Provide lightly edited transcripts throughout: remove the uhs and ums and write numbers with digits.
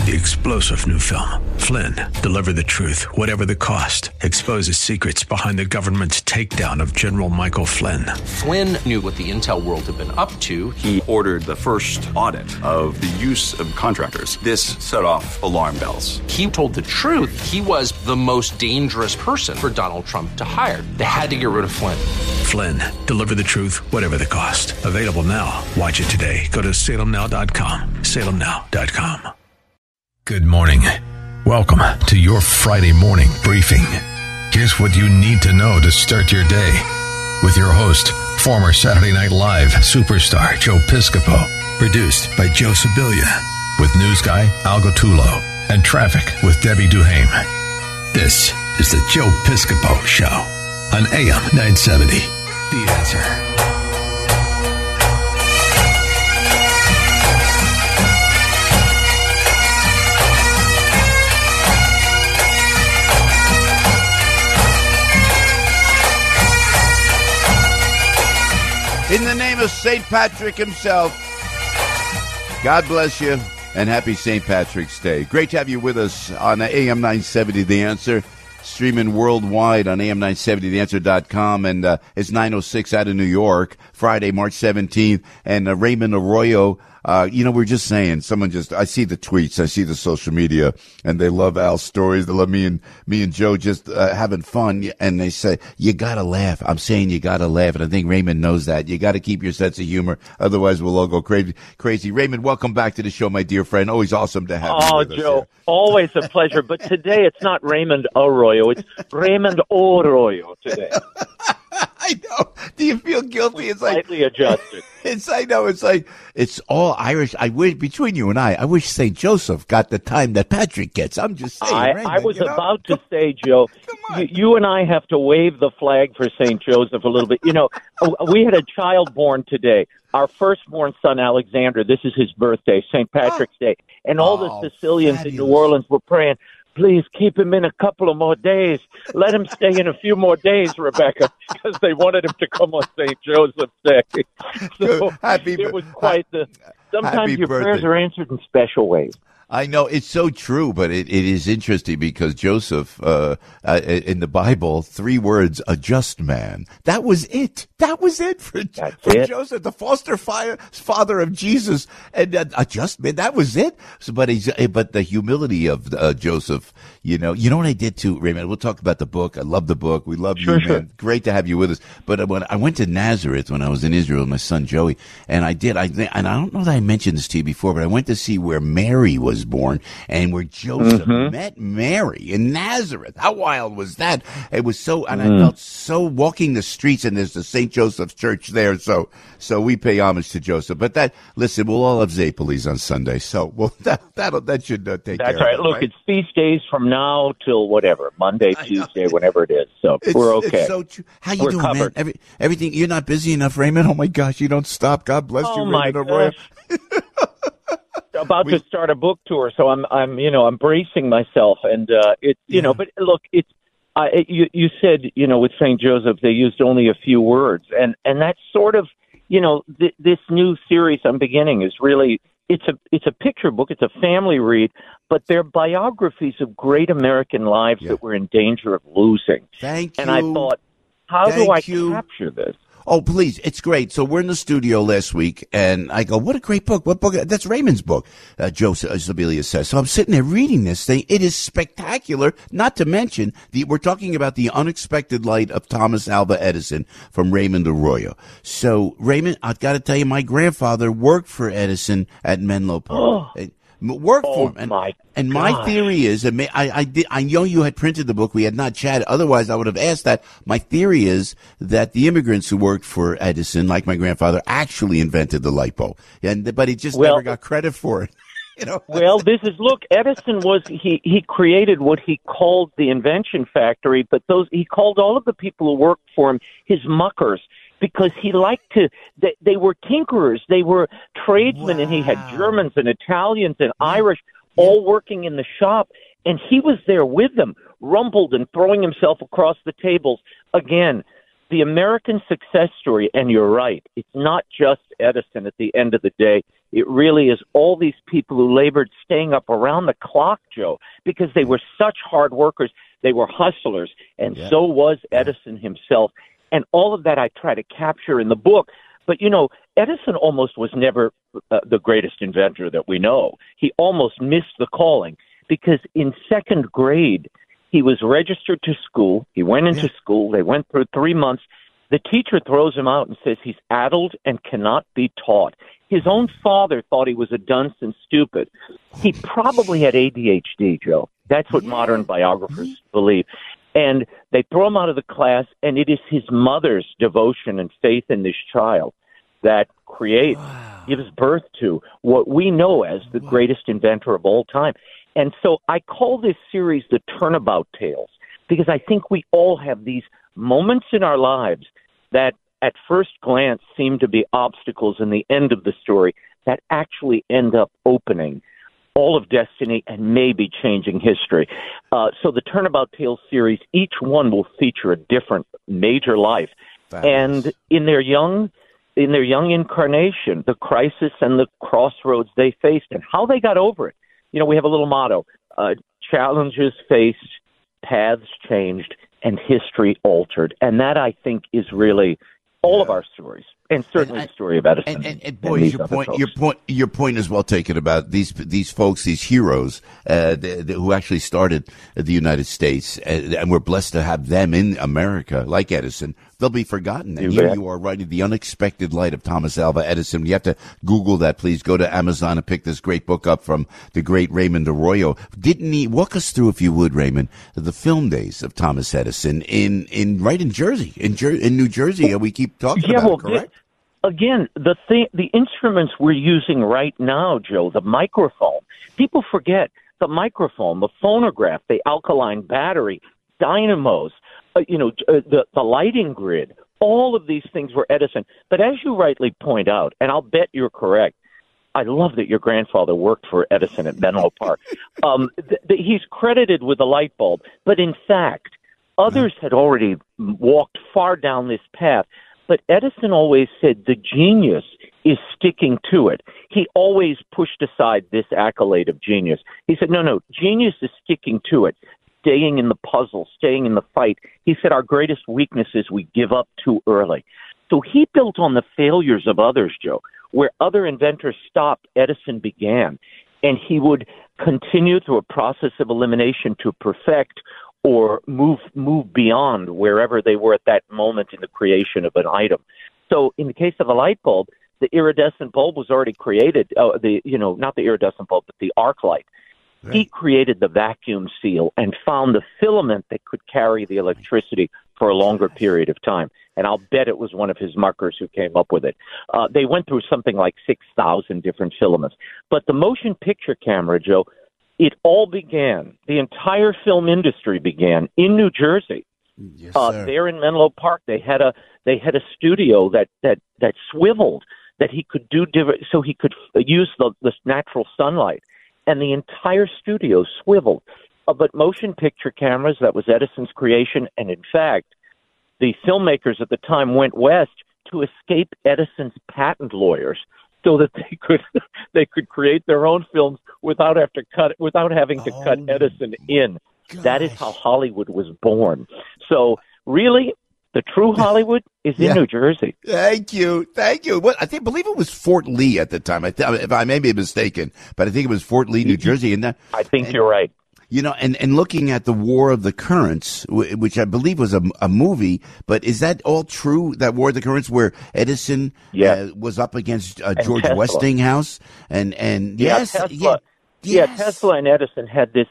the explosive new film, Flynn, Deliver the Truth, Whatever the Cost, exposes secrets behind the government's takedown of General Michael Flynn. Flynn knew what the intel world had been up to. He ordered the first audit of the use of contractors. This set off alarm bells. He told the truth. He was the most dangerous person for Donald Trump to hire. They had to get rid of Flynn. Flynn, Deliver the Truth, Whatever the Cost. Available now. Watch it today. Go to salemnow.com. salemnow.com. Good morning. Welcome to your Friday morning briefing. Here's what you need to know to start your day with your host, former Saturday Night Live superstar Joe Piscopo. Produced by Joe Sibilia with news guy Al Gottulo and traffic with Debbie Duhame. This is the Joe Piscopo Show on AM 970. The Answer. In the name of St. Patrick himself, God bless you and happy St. Patrick's Day. Great to have you with us on AM 970 The Answer, streaming worldwide on am970theanswer.com. And it's 9:06 out of New York, Friday, March 17th. And Raymond Arroyo, we're just saying, I see the tweets, I see the social media, and they love Al's stories. They love me and Joe just having fun. And they say, you gotta laugh. I'm saying you gotta laugh. And I think Raymond knows that. You gotta keep your sense of humor. Otherwise, we'll all go crazy. Raymond, welcome back to the show, my dear friend. Always awesome to have you with us. Oh, Joe, always a pleasure. But today it's not Raymond Arroyo. It's Raymond Arroyo today. I know. Do you feel guilty? It's slightly adjusted. I know. It's like, it's all Irish. I wish, between you and I wish St. Joseph got the time that Patrick gets. I'm just saying. I was about to say, Joe, you and I have to wave the flag for St. Joseph a little bit. We had a child born today. Our firstborn son, Alexander, this is his birthday, St. Patrick's Day. And all the Sicilians in New Orleans were praying, please keep him in a couple of more days. Let him stay in a few more days, Rebecca, because they wanted him to come on St. Joseph's Day. So it was quite sometimes your prayers are answered in special ways. I know it's so true, but it is interesting because Joseph, in the Bible, 3 words, a just man. That was it. That was it for Joseph, the foster father of Jesus, and a just man. That was it. So, but the humility of Joseph. You know what I did too, Raymond. We'll talk about the book. I love the book. We love you, man. Great to have you with us. But when I went to Nazareth when I was in Israel with my son Joey, and I don't know that I mentioned this to you before, but I went to see where Mary was born and where Joseph met Mary in Nazareth. How wild was that? It was so, and I felt so walking the streets, and there's the St. Joseph's Church there. So we pay homage to Joseph. But listen, we'll all have Zapolis on Sunday. So that should take care of it. That's right. Look, it's feast days from now till whatever, Monday, Tuesday, whenever it is. So we're okay. It's so true. How you doing, covered. Man? Everything. You're not busy enough, Raymond? Oh my gosh, you don't stop. God bless you, Raymond Arroyo. About to start a book tour, so I'm bracing myself, and but look, it's you said with St. Joseph they used only a few words, and that's sort of this new series I'm beginning is really it's a picture book, it's a family read, but they're biographies of great American lives that we're in danger of losing. Thank you. And I thought, how do I capture this? Oh, please. It's great. So we're in the studio last week, and I go, what a great book. What book? That's Raymond's book, Joe Sibilia says. So I'm sitting there reading this thing. It is spectacular, not to mention, we're talking about the unexpected light of Thomas Alva Edison from Raymond Arroyo. So, Raymond, I've got to tell you, my grandfather worked for Edison at Menlo Park. Work for him. And my theory is, and I know you had printed the book. We had not chatted. Otherwise, I would have asked that. My theory is that the immigrants who worked for Edison, like my grandfather, actually invented the light bulb. But he just never got credit for it. Well, Edison he created what he called the invention factory, but he called all of the people who worked for him his muckers. Because he liked they were tinkerers, they were tradesmen, and he had Germans and Italians and Irish all working in the shop, and he was there with them, rumbled and throwing himself across the tables. Again, the American success story, and you're right, it's not just Edison at the end of the day. It really is all these people who labored staying up around the clock, Joe, because they were such hard workers. They were hustlers, and so was Edison himself. And all of that I try to capture in the book. But, Edison almost was never the greatest inventor that we know. He almost missed the calling because in second grade, he was registered to school. He went into school. They went through 3 months. The teacher throws him out and says he's addled and cannot be taught. His own father thought he was a dunce and stupid. He probably had ADHD, Joe. That's what modern biographers believe. And they throw him out of the class, and it is his mother's devotion and faith in this child that gives birth to what we know as the greatest inventor of all time. And so I call this series the Turnabout Tales, because I think we all have these moments in our lives that at first glance seem to be obstacles in the end of the story that actually end up opening all of destiny and maybe changing history. So the Turnabout Tales series, each one will feature a different major life. And in their young incarnation, the crisis and the crossroads they faced and how they got over it. We have a little motto, challenges faced, paths changed, and history altered. And that, I think, is really all of our stories, and certainly the story of Edison. And boy, your point is well taken about these folks, these heroes who actually started the United States, and we're blessed to have them in America, like Edison. They'll be forgotten. And here you are writing The Unexpected Light of Thomas Alva Edison. You have to Google that, please. Go to Amazon and pick this great book up from the great Raymond Arroyo. Didn't he walk us through, if you would, Raymond, the film days of Thomas Edison in Jersey, in New Jersey? We keep talking about it, correct? Again, the instruments we're using right now, Joe, the microphone. People forget the microphone, the phonograph, the alkaline battery, dynamos. The lighting grid, all of these things were Edison. But as you rightly point out, and I'll bet you're correct, I love that your grandfather worked for Edison at Menlo Park. He's credited with the light bulb. But in fact, others had already walked far down this path. But Edison always said the genius is sticking to it. He always pushed aside this accolade of genius. He said, no, genius is sticking to it. Staying in the puzzle, staying in the fight. He said our greatest weakness is we give up too early. So he built on the failures of others, Joe. Where other inventors stopped, Edison began. And he would continue through a process of elimination to perfect or move beyond wherever they were at that moment in the creation of an item. So in the case of a light bulb, the iridescent bulb was already created, not the iridescent bulb, but the arc light. Right. He created the vacuum seal and found the filament that could carry the electricity for a longer period of time. And I'll bet it was one of his muckers who came up with it. They went through something like 6,000 different filaments. But the motion picture camera, Joe, it all began, the entire film industry began in New Jersey. Yes, there in Menlo Park, they had a studio that swiveled, that he could do so he could use the natural sunlight. And the entire studio swiveled. But motion picture cameras, that was Edison's creation. And in fact, the filmmakers at the time went west to escape Edison's patent lawyers so that they could create their own films without having to cut Edison in. Gosh. That is how Hollywood was born. So really, the true Hollywood is in New Jersey. Thank you. Well, I believe it was Fort Lee at the time. If I may be mistaken, but I think it was Fort Lee, New Jersey. I think you're right. And looking at the War of the Currents, which I believe was a movie, but is that all true? That War of the Currents, where Edison was up against George Tesla. Westinghouse, Tesla. Tesla and Edison had this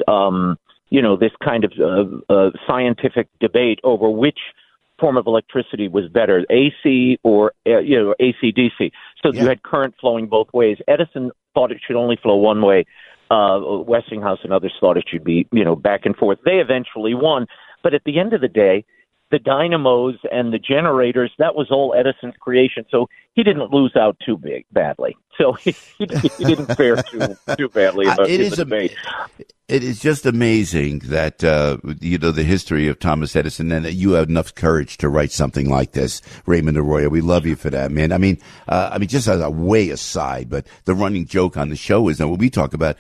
kind of scientific debate over which form of electricity was better, AC or AC/DC. So you had current flowing both ways. Edison thought it should only flow one way. Westinghouse and others thought it should be, back and forth. They eventually won. But at the end of the day, the dynamos and the generators, that was all Edison's creation. So he didn't lose out too badly. So he didn't fare too badly in the debate. It is just amazing that, the history of Thomas Edison, and that you have enough courage to write something like this. Raymond Arroyo, we love you for that, man. I mean, just as a way aside, but the running joke on the show is that when we talk about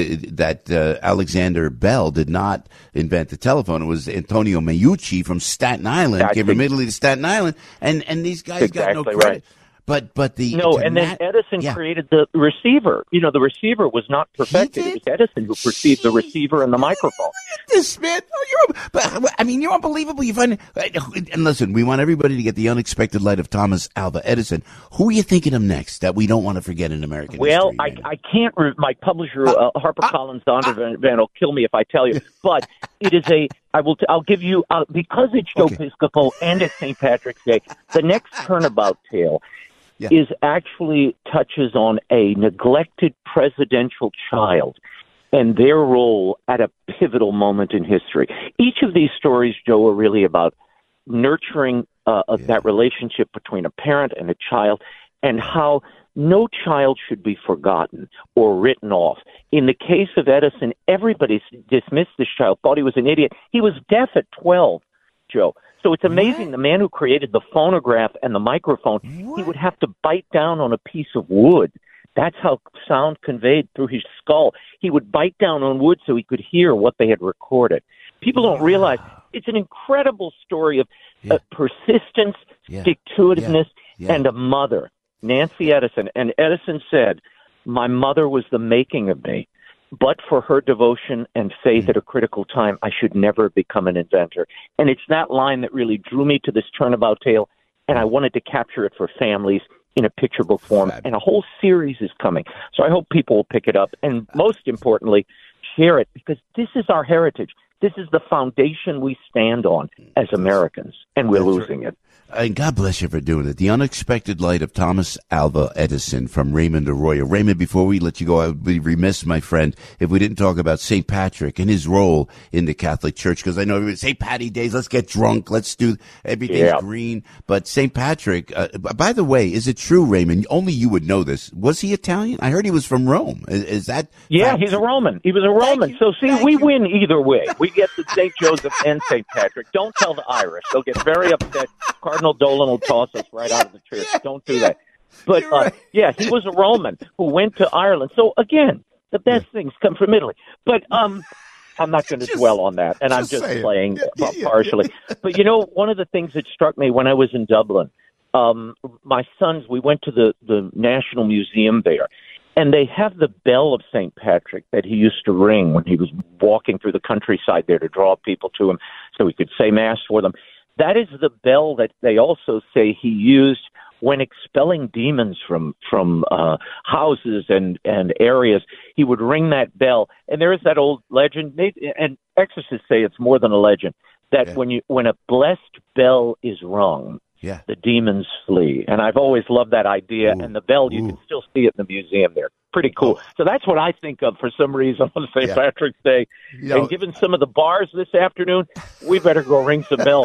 that Alexander Bell did not invent the telephone. It was Antonio Meucci from Staten Island, came from Italy to Staten Island, and these guys got no credit. Right. But then Edison created the receiver. The receiver was not perfected. It was Edison who perceived the receiver and the microphone. This man, you're unbelievable. You find, and listen, we want everybody to get the unexpected light of Thomas Alva Edison. Who are you thinking of next that we don't want to forget in American history? Well, I can't. My publisher, HarperCollins Zondervan, will kill me if I tell you. But it is I'll give you because it's Joe Piscopo and it's St. Patrick's Day. The next turnabout tale is actually touches on a neglected presidential child and their role at a pivotal moment in history. Each of these stories, Joe, are really about nurturing that relationship between a parent and a child, and how no child should be forgotten or written off. In the case of Edison, everybody dismissed this child, thought he was an idiot. He was deaf at 12, Joe. So it's amazing. The man who created the phonograph and the microphone, he would have to bite down on a piece of wood. That's how sound conveyed through his skull. He would bite down on wood so he could hear what they had recorded. People don't realize it's an incredible story of persistence, stick-to-itiveness, and a mother, Nancy Edison. And Edison said, "My mother was the making of me. But for her devotion and faith at a critical time, I should never become an inventor." And it's that line that really drew me to this turnabout tale, and I wanted to capture it for families in a picture book form. And a whole series is coming. So I hope people will pick it up, and most importantly, share it, because this is our heritage. This is the foundation we stand on as Americans, and we're losing it. And God bless you for doing it. The Unexpected Light of Thomas Alva Edison from Raymond Arroyo. Raymond, before we let you go, I would be remiss, my friend, if we didn't talk about St. Patrick and his role in the Catholic Church, because I know everybody, St. Patty Days, let's get drunk, let's do everything's green. But St. Patrick, by the way, is it true, Raymond? Only you would know this. Was he Italian? I heard he was from Rome. Is that? Yeah, he's a Roman. He was a Roman. So see, we win either way. We get the St. Joseph and St. Patrick. Don't tell the Irish. They'll get very upset. Cardinal Dolan will toss us right out of the church. Don't do that. But, he was a Roman who went to Ireland. So, again, the best things come from Italy. But I'm not going to dwell on that, and I'm just playing partially. But, one of the things that struck me when I was in Dublin, my sons, we went to the National Museum there, and they have the bell of St. Patrick that he used to ring when he was walking through the countryside there to draw people to him so he could say Mass for them. That is the bell that they also say he used when expelling demons from houses and areas. He would ring that bell. And there is that old legend, and exorcists say it's more than a legend, that when a blessed bell is rung, the demons flee. And I've always loved that idea. And the bell, you can still see it in the museum there. Pretty cool. So that's what I think of for some reason on St. Patrick's Day. And given some of the bars this afternoon, we better go ring some bells.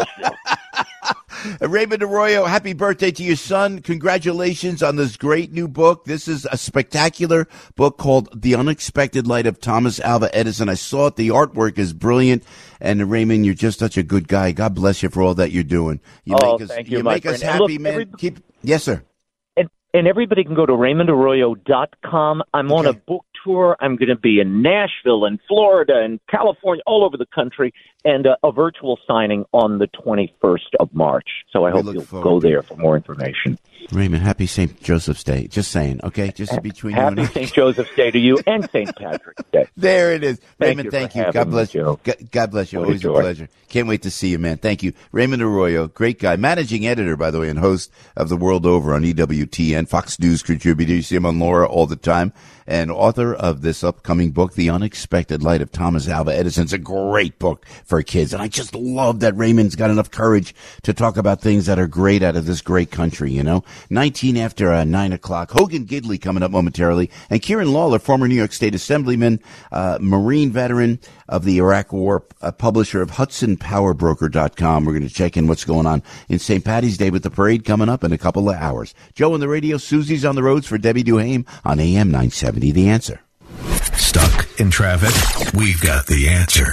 Raymond Arroyo, happy birthday to your son. Congratulations on this great new book. This is a spectacular book called The Unexpected Light of Thomas Alva Edison. I saw it. The artwork is brilliant. And Raymond, you're just such a good guy. God bless you for all that you're doing. Thank you, make us happy, man. Yes, sir. And everybody can go to RaymondArroyo.com. I'm on a book tour. I'm going to be in Nashville and Florida and California, all over the country, and a virtual signing on the 21st of March. So I hope you'll go there for more information. Raymond, happy St. Joseph's Day. Just saying, okay? Just between you and I. Happy St. Joseph's Day to you and St. Patrick's Day. There it is. Raymond, thank you. God bless you. God bless you. Always a pleasure. Can't wait to see you, man. Thank you. Raymond Arroyo, great guy. Managing editor, by the way, and host of The World Over on EWTN, Fox News contributor. You see him on Laura all the time. And author of this upcoming book, The Unexpected Light of Thomas Alva Edison. It's a great book for kids, and I just love that Raymond's got enough courage to talk about things that are great out of this great country, 19 after 9 o'clock. Hogan Gidley coming up momentarily, and Kieran Lawler, former New York State Assemblyman, Marine veteran of the Iraq War, publisher of HudsonPowerBroker.com. We're going to check in what's going on in St. Paddy's Day with the parade coming up in a couple of hours. Joe on the radio, Susie's on the roads for Debbie Duhame on AM 970, The Answer. Stuck in traffic? We've got the answer.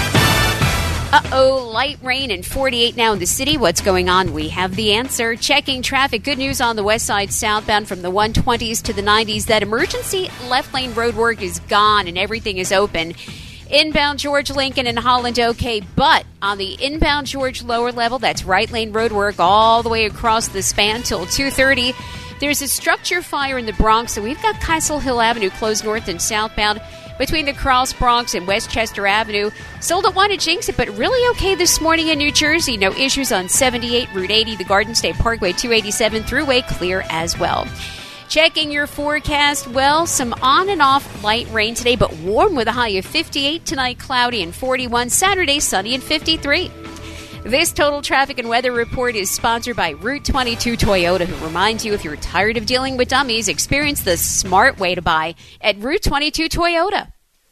Light rain and 48 now in the city. What's going on? We have the answer. Checking traffic. Good news on the west side southbound from the 120s to the 90s. That emergency left lane road work is gone and everything is open. Inbound George Lincoln and Holland, okay, but on the inbound George lower level, that's right lane road work all the way across the span till 2:30. There's a structure fire in the Bronx, so we've got Kessel Hill Avenue closed north and southbound between the Cross Bronx and Westchester Avenue. Still don't want to jinx it, but really okay this morning in New Jersey. No issues on 78, Route 80, the Garden State Parkway, 287 throughway clear as well. Checking your forecast, well, some on and off light rain today, but warm with a high of 58. Tonight, cloudy and 41. Saturday, sunny and 53. This Total Traffic and Weather Report is sponsored by Route 22 Toyota, who reminds you if you're tired of dealing with dummies, experience the smart way to buy at Route 22 Toyota.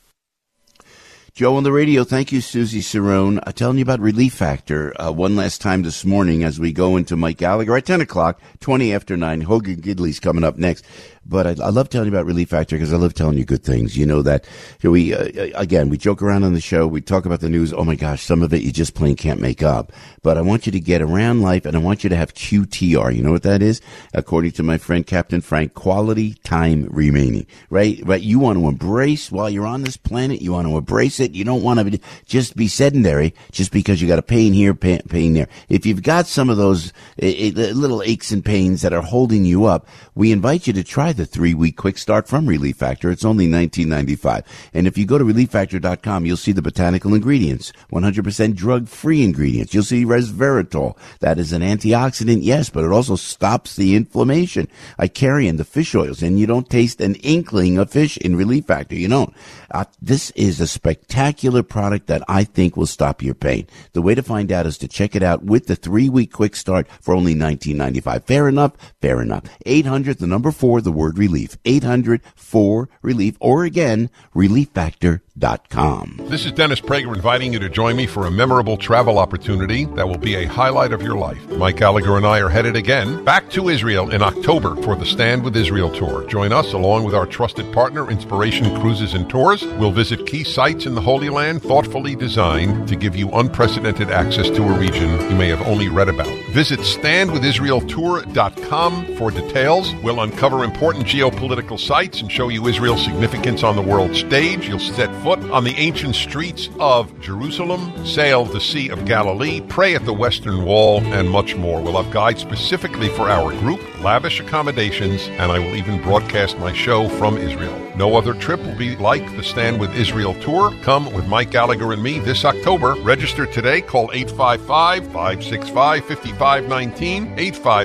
Joe on the radio. Thank you, Susie Cerrone. Telling you about Relief Factor one last time this morning as we go into Mike Gallagher at 10 o'clock, 20 after 9. Hogan Gidley's coming up next. But I love telling you about Relief Factor because I love telling you good things. You know that we joke around on the show. We talk about the news. Oh, my gosh, some of it you just plain can't make up. But I want you to get around life, and I want you to have QTR. You know what that is? According to my friend Captain Frank, quality time remaining. Right? You want to embrace while you're on this planet. You want to embrace it. You don't want to just be sedentary just because you got a pain here, pain there. If you've got some of those little aches and pains that are holding you up, we invite you to try the 3-week quick start from Relief Factor. It's only $19.95. And if you go to ReliefFactor.com, you'll see the botanical ingredients, 100% drug-free ingredients. You'll see resveratrol. That is an antioxidant, yes, but it also stops the inflammation. Icarian, the fish oils, and you don't taste an inkling of fish in Relief Factor. You don't. This is a spectacular product that I think will stop your pain. The way to find out is to check it out with the 3-week quick start for only $19.95. Fair enough? Fair enough. 800, the number 4, the word relief. 800-4-RELIEF, or again, ReliefFactor.com. This is Dennis Prager inviting you to join me for a memorable travel opportunity that will be a highlight of your life. Mike Gallagher and I are headed again back to Israel in October for the Stand with Israel tour. Join us along with our trusted partner, Inspiration Cruises and Tours. We'll visit key sites in the Holy Land thoughtfully designed to give you unprecedented access to a region you may have only read about. Visit StandWithIsraelTour.com for details. We'll uncover important geopolitical sites and show you Israel's significance on the world stage. You'll set foot on the ancient streets of Jerusalem, sail the Sea of Galilee, pray at the Western Wall, and much more. We'll have guides specifically for our group, lavish accommodations, and I will even broadcast my show from Israel. No other trip will be like the Stand with Israel tour. Come with Mike Gallagher and me this October. Register today. Call 855-565-5519,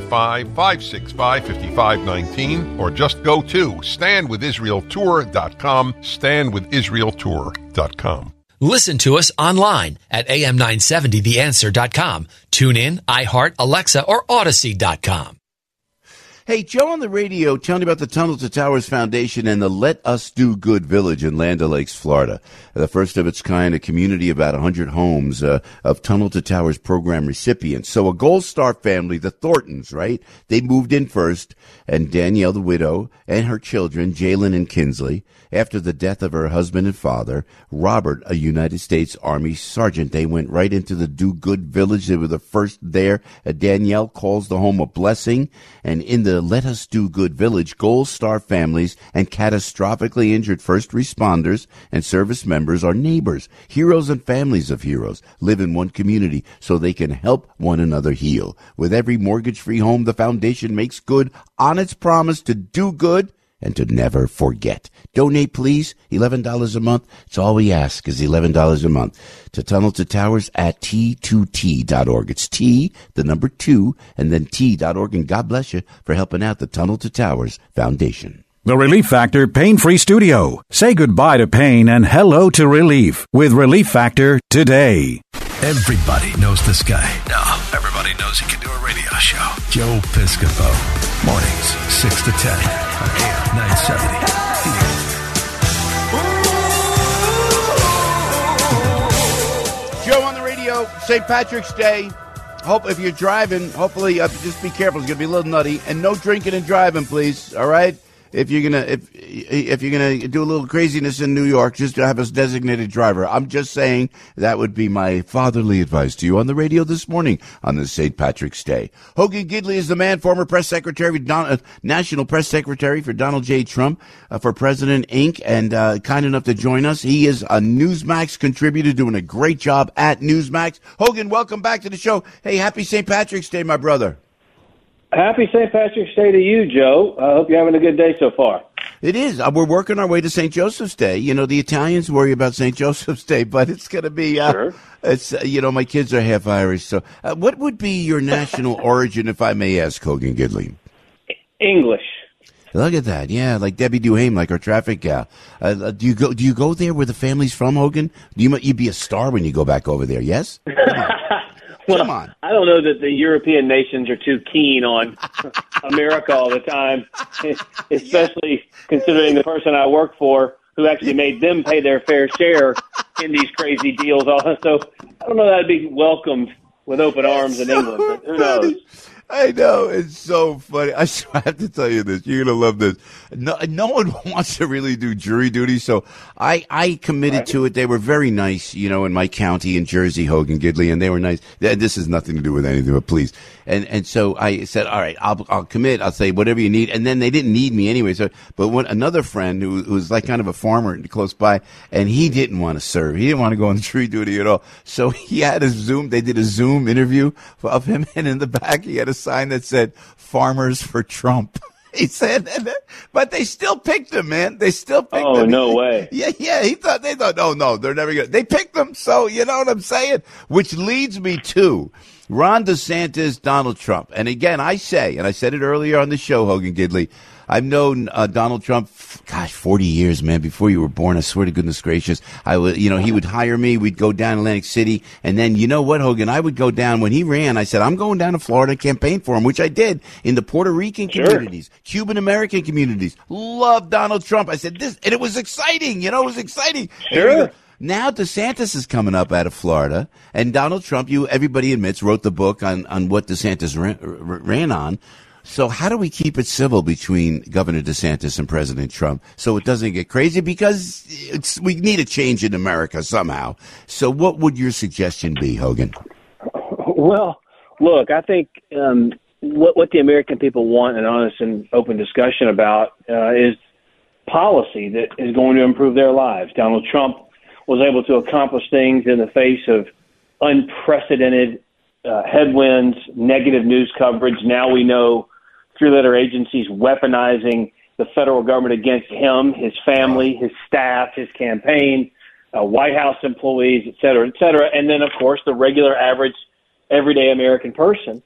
855-565-5519, or just go to StandWithIsraelTour.com, StandWithIsraelTour.com. Listen to us online at am970theanswer.com. Tune in, iHeart, Alexa, or Odyssey.com. Hey, Joe on the radio telling you about the Tunnel to Towers Foundation and the Let Us Do Good Village in Land O'Lakes, Florida. The first of its kind, a community of about 100 homes of Tunnel to Towers program recipients. So a Gold Star family, the Thorntons, right? They moved in first, and Danielle, the widow, and her children, Jalen and Kinsley, after the death of her husband and father, Robert, a United States Army sergeant. They went right into the Do Good Village. They were the first there. Danielle calls the home a blessing, and in the Let Us Do Good Village, Gold Star families and catastrophically injured first responders and service members are neighbors. Heroes and families of heroes live in one community so they can help one another heal. With every mortgage-free home, the foundation makes good on its promise to do good and to never forget. Donate, please. $11 a month. It's all we ask is $11 a month to Tunnel to Towers at T2T.org. It's T, the number 2, and then T.org. And God bless you for helping out the Tunnel to Towers Foundation. The Relief Factor Pain-Free Studio. Say goodbye to pain and hello to relief with Relief Factor today. Everybody knows this guy. No, everybody knows he can do a radio show. Joe Piscopo. Mornings, 6 to 10 on AM 970. Joe on the radio, St. Patrick's Day. Hope if you're driving, hopefully just be careful. It's going to be a little nutty. And no drinking and driving, please. All right? If you're gonna do a little craziness in New York, just have a designated driver. I'm just saying that would be my fatherly advice to you on the radio this morning on this St. Patrick's Day. Hogan Gidley is the man, former press secretary, national press secretary for Donald J. Trump for President Inc. and kind enough to join us. He is a Newsmax contributor, doing a great job at Newsmax. Hogan, welcome back to the show. Hey, happy St. Patrick's Day, my brother. Happy St. Patrick's Day to you, Joe. I hope you're having a good day so far. It is. We're working our way to St. Joseph's Day. You know, the Italians worry about St. Joseph's Day, but it's going to be, sure. It's my kids are half Irish. So what would be your national origin, if I may ask, Hogan Gidley? English. Look at that. Yeah, like Debbie Duhame, like our traffic gal. Do you go there where the family's from, Hogan? You'd be a star when you go back over there, yes? Well, come on. I don't know that the European nations are too keen on America all the time, especially considering the person I work for who actually made them pay their fair share in these crazy deals. So I don't know that I'd be welcomed with open arms in England, but who knows? I know. It's so funny. I have to tell you this. You're going to love this. No one wants to really do jury duty, so I committed to it. They were very nice, in my county in Jersey, Hogan Gidley, and they were nice. This has nothing to do with anything, but please. And so I said, all right, I'll commit. I'll say whatever you need. And then they didn't need me anyway. So, but another friend who was like kind of a farmer close by, and he didn't want to serve. He didn't want to go on jury duty at all. So he had a Zoom. They did a Zoom interview of him, and in the back he had a sign that said "Farmers for Trump." He said, but they still picked him, man. They still picked him. Oh, no way. Yeah. They thought, no, they're never going to. They picked him. So, you know what I'm saying? Which leads me to Ron DeSantis, Donald Trump. And again, I say, and I said it earlier on the show, Hogan Gidley, I've known Donald Trump, 40 years, man, before you were born. I swear to goodness gracious. He would hire me. We'd go down to Atlantic City. And then, you know what, Hogan? I would go down when he ran. I said, I'm going down to Florida to campaign for him, which I did in the Puerto Rican communities, Cuban American communities. Loved Donald Trump. I said this, and it was exciting. It was exciting. Sure. Now DeSantis is coming up out of Florida, and Donald Trump, everybody admits, wrote the book on what DeSantis ran on. So how do we keep it civil between Governor DeSantis and President Trump so it doesn't get crazy? Because we need a change in America somehow. So what would your suggestion be, Hogan? Well, look, I think what the American people want an honest and open discussion about is policy that is going to improve their lives. Donald Trump was able to accomplish things in the face of unprecedented headwinds, negative news coverage. Now we know three-letter agencies weaponizing the federal government against him, his family, his staff, his campaign, White House employees, et cetera, and then, of course, the regular, average, everyday American person.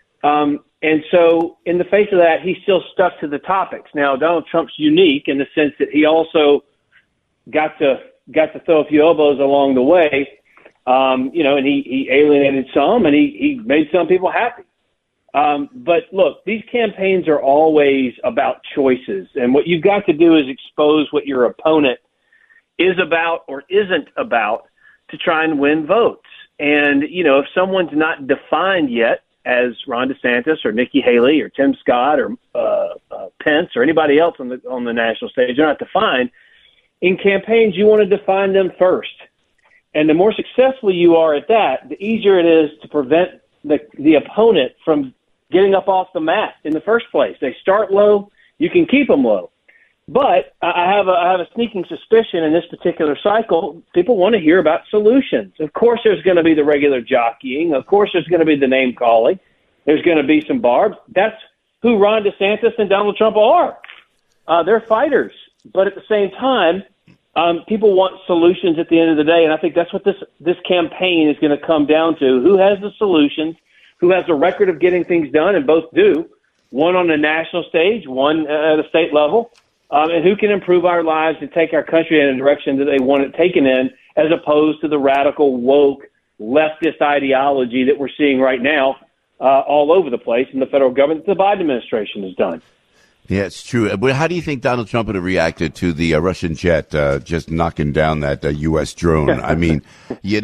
And so in the face of that, he's still stuck to the topics. Now, Donald Trump's unique in the sense that he also got to throw a few elbows along the way, and he alienated some, and he made some people happy. But look, these campaigns are always about choices, and what you've got to do is expose what your opponent is about or isn't about to try and win votes. And, if someone's not defined yet as Ron DeSantis or Nikki Haley or Tim Scott or Pence or anybody else on the national stage, they're not defined. In campaigns, you want to define them first. And the more successful you are at that, the easier it is to prevent the opponent from getting up off the mat in the first place. They start low, you can keep them low. But I have a sneaking suspicion in this particular cycle, people want to hear about solutions. Of course there's going to be the regular jockeying. Of course there's going to be the name calling. There's going to be some barbs. That's who Ron DeSantis and Donald Trump are. They're fighters. But at the same time, people want solutions at the end of the day, and I think that's what this campaign is going to come down to. Who has the solutions? Who has a record of getting things done, and both do, one on the national stage, one at a state level. and who can improve our lives and take our country in a direction that they want it taken in, as opposed to the radical, woke, leftist ideology that we're seeing right now all over the place in the federal government that the Biden administration has done. Yeah, it's true. But how do you think Donald Trump would have reacted to the Russian jet just knocking down that U.S. drone? I mean, is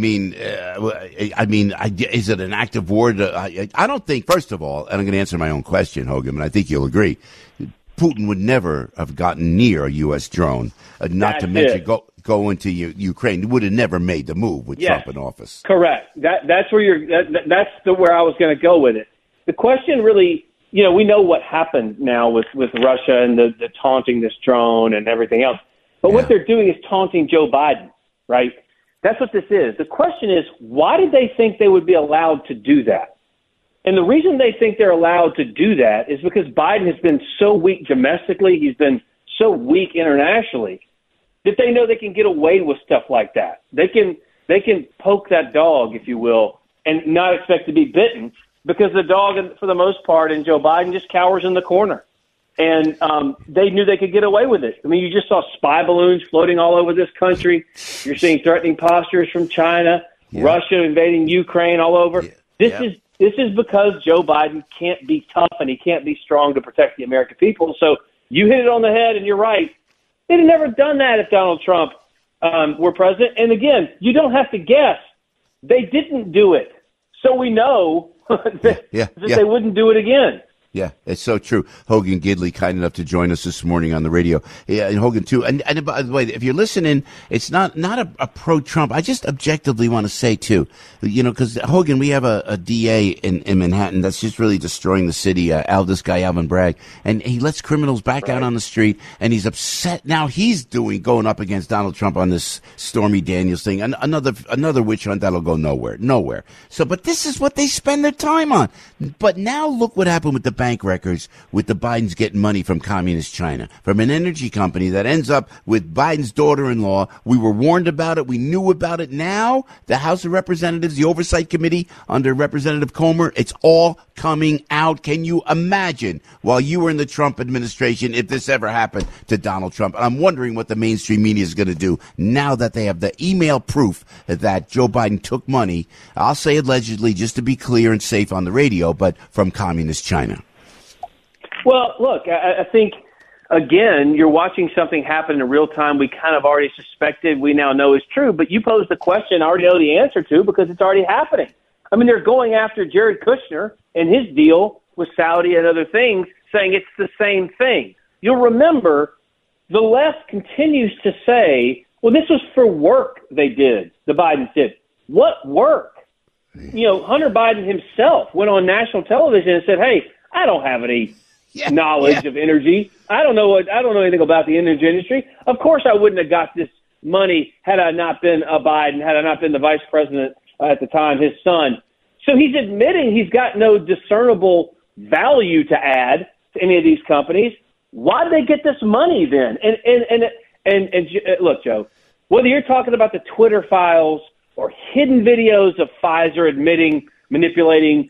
it an act of war? I don't think, first of all, and I'm going to answer my own question, Hogan, and I think you'll agree, Putin would never have gotten near a U.S. drone, not to mention go into Ukraine. He would have never made the move with Trump in office. Correct. That's where where I was going to go with it. The question really, we know what happened now with Russia and the taunting this drone and everything else. But what they're doing is taunting Joe Biden, right? That's what this is. The question is, why did they think they would be allowed to do that? And the reason they think they're allowed to do that is because Biden has been so weak domestically, he's been so weak internationally, that they know they can get away with stuff like that. They can poke that dog, if you will, and not expect to be bitten, because the dog, for the most part, and Joe Biden just cowers in the corner. And they knew they could get away with it. I mean, you just saw spy balloons floating all over this country. You're seeing threatening postures from China, Russia invading Ukraine all over. This is because Joe Biden can't be tough and he can't be strong to protect the American people. So you hit it on the head, and you're right. They'd have never done that if Donald Trump were president. And again, you don't have to guess. They didn't do it. So we know that they wouldn't do it again. Yeah, it's so true. Hogan Gidley, kind enough to join us this morning on the radio. Yeah, and Hogan too. And by the way, if you're listening, it's not a pro-Trump. I just objectively want to say too, because Hogan, we have a DA in Manhattan that's just really destroying the city. This guy Alvin Bragg, and he lets criminals back out on the street, and he's upset now. He's going up against Donald Trump on this Stormy Daniels thing, and another witch hunt that'll go nowhere. So, but this is what they spend their time on. But now look what happened with the bank records, with the Bidens getting money from communist China, from an energy company that ends up with Biden's daughter-in-law. We were warned about it. We knew about it. Now, the House of Representatives, the Oversight Committee under Representative Comer, it's all coming out. Can you imagine, while you were in the Trump administration, if this ever happened to Donald Trump? And I'm wondering what the mainstream media is going to do now that they have the email proof that Joe Biden took money, I'll say allegedly, just to be clear and safe on the radio, but from communist China. Well, look, I think, again, you're watching something happen in real time we kind of already suspected, we now know is true, but you posed the question I already know the answer to because it's already happening. I mean, they're going after Jared Kushner and his deal with Saudi and other things, saying it's the same thing. You'll remember the left continues to say, well, this was for work they did, the Bidens did. What work? Hunter Biden himself went on national television and said, hey, I don't have any knowledge of energy. I don't know anything about the energy industry. Of course I wouldn't have got this money had I not been a Biden, had I not been the vice president at the time, his son. So he's admitting he's got no discernible value to add to any of these companies. Why did they get this money then? And look, Joe, whether you're talking about the Twitter files or hidden videos of Pfizer manipulating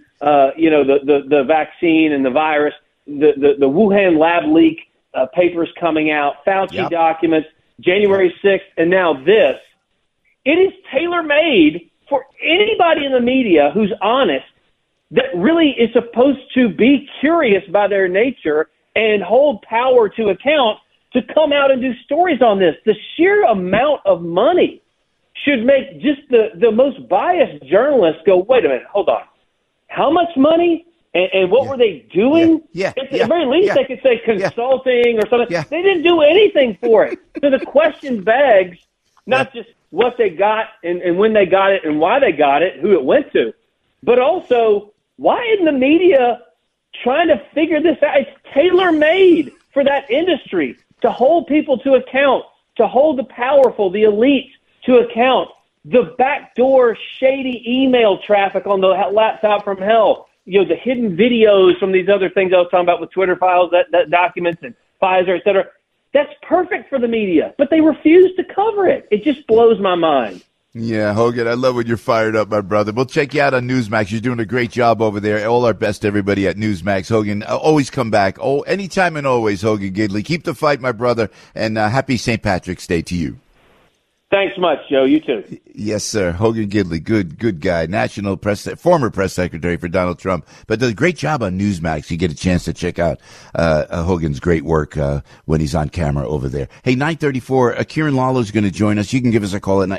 the vaccine and the virus, the Wuhan lab leak papers coming out, Fauci documents, January 6th, and now this. It is tailor-made for anybody in the media who's honest, that really is supposed to be curious by their nature and hold power to account, to come out and do stories on this. The sheer amount of money should make just the most biased journalists go, wait a minute, hold on. How much money? And what were they doing? At the very least, they could say consulting or something. They didn't do anything for it. So the question begs, not just what they got and when they got it and why they got it, who it went to, but also why isn't the media trying to figure this out? It's tailor-made for that industry to hold people to account, to hold the powerful, the elite to account, the backdoor shady email traffic on the laptop from hell, the hidden videos from these other things I was talking about with Twitter files, that documents and Pfizer, et cetera. That's perfect for the media, but they refuse to cover it. It just blows my mind. Yeah, Hogan, I love when you're fired up, my brother. We'll check you out on Newsmax. You're doing a great job over there. All our best to everybody at Newsmax. Hogan, always come back. Oh, anytime and always, Hogan Gidley. Keep the fight, my brother, and happy St. Patrick's Day to you. Thanks much, Joe. You too. Yes, sir. Hogan Gidley, good guy. Former press secretary for Donald Trump, but does a great job on Newsmax. You get a chance to check out Hogan's great work when he's on camera over there. Hey, 9:34. Kieran Lawler's going to join us. You can give us a call at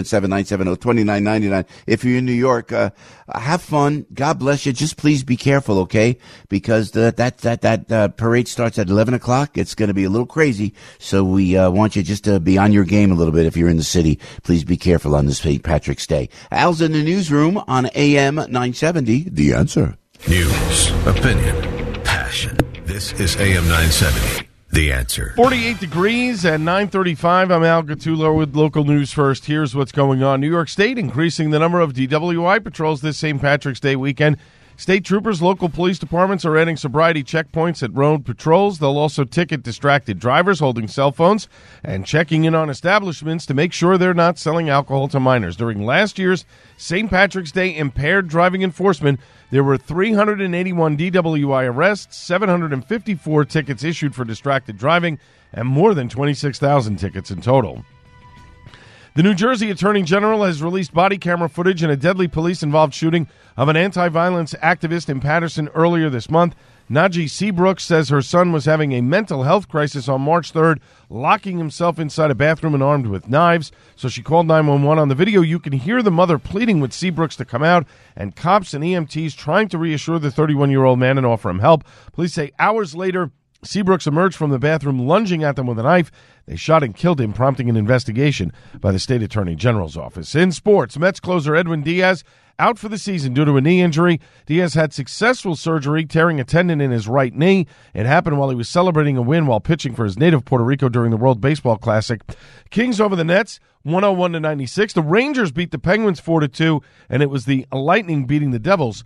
877-970-2999. If you're in New York, have fun. God bless you. Just please be careful, okay? Because that parade starts at 11 o'clock. It's going to be a little crazy, so we want you just to be on your game a little bit if you're in the city. Please be careful on this St. Patrick's Day. Al's in the newsroom on AM 970. The Answer. News, opinion, passion. This is AM 970. The Answer. 48 degrees at 9:35. I'm Al Gattulo with local news first. Here's what's going on. New York State increasing the number of DWI patrols this St. Patrick's Day weekend. State troopers, local police departments are adding sobriety checkpoints at road patrols. They'll also ticket distracted drivers holding cell phones and checking in on establishments to make sure they're not selling alcohol to minors. During last year's St. Patrick's Day impaired driving enforcement, there were 381 DWI arrests, 754 tickets issued for distracted driving, and more than 26,000 tickets in total. The New Jersey Attorney General has released body camera footage in a deadly police-involved shooting of an anti-violence activist in Paterson earlier this month. Najee Seabrook says her son was having a mental health crisis on March 3rd, locking himself inside a bathroom and armed with knives. So she called 911. On the video, you can hear the mother pleading with Seabrooks to come out, and cops and EMTs trying to reassure the 31-year-old man and offer him help. Police say hours later, Seabrooks emerged from the bathroom lunging at them with a knife. They shot and killed him, prompting an investigation by the state attorney general's office. In sports, Mets closer Edwin Diaz out for the season due to a knee injury. Diaz had successful surgery, tearing a tendon in his right knee. It happened while he was celebrating a win while pitching for his native Puerto Rico during the World Baseball Classic. Kings over the Nets, 101-96. The Rangers beat the Penguins 4-2, and it was the Lightning beating the Devils